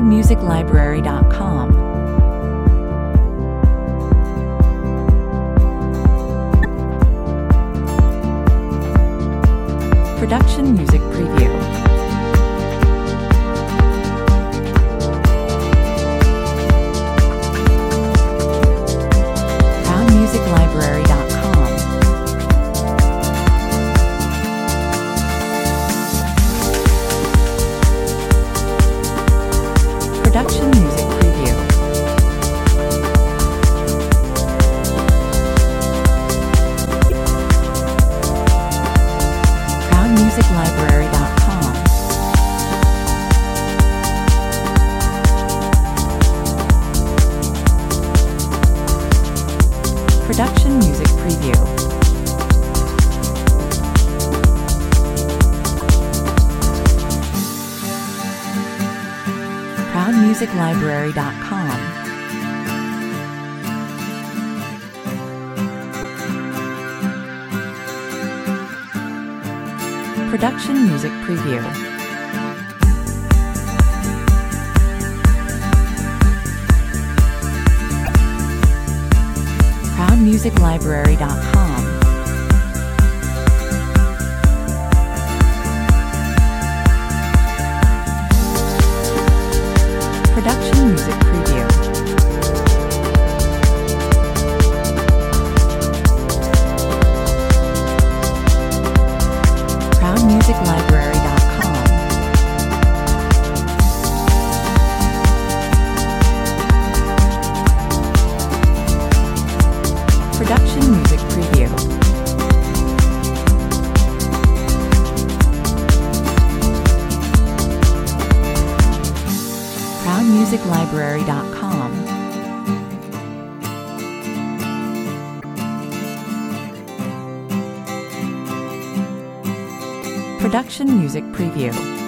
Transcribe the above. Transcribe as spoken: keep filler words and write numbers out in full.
music library dot com. Production Music Preview. Crown music library dot com. Production Music Preview. Crown music library dot com. Production Music Preview. crown music library dot com. Production Music Preview. crown music library dot com. Production Music Preview. crown music library dot com. Production Music Preview. crown music library dot com. Production Music Preview.